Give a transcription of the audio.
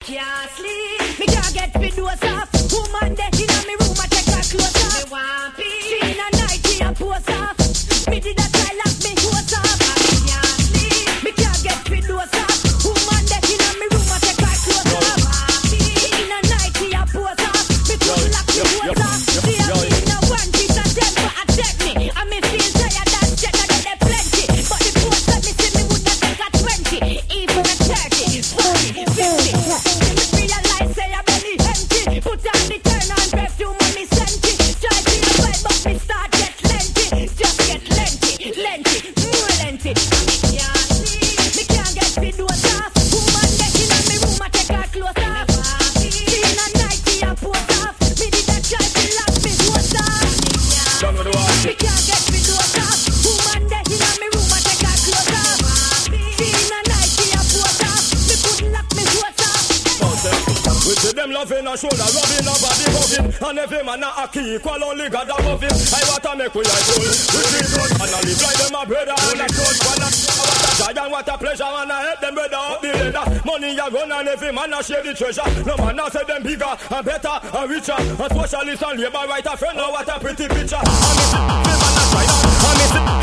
can't sleep. Me can't get videos off. Woman there in me room, I take her clothes off. Me want peace. She in a night, she a pose off. Me did a try lock me clothes off. Me can't sleep. Me can't get videos off. Woman there in me room, I take her clothes off. She in a night, she a pose off. Me could lock me clothes off. She a me in a one piece of temper attack me. I me feel tired that shit, I get there plenty. But the post let me see me would not take a 20, even a 30, 40, 50. Realize say I belly empty. Put on the turn on perfume on me scenty. Try to the well but me start get lengthy. Just get lengthy, more lengthy. Me can't sleep, me can't get videos off. Woman there in me room, I take her clothes off. She in a night, she a pose off. Me did a try to lock me clothes off. Me can't get videos off. Woman there in me room, I take her clothes off. She in a night, she a pose off. Me couldn't lock me clothes off. We see them loving a shoulder, rubbing a body rubbing. And every man a key, equal only God above him. I want to make we like gold. We see good, and I live like them a brother. And I good, what a joy and what a pleasure. And I help them brother up the ladder. Money a run and every man a share the treasure. No man a say them bigger, and better, and richer. And socialist and labor right a friend, now what a pretty picture. And me see, the man a try down. And me see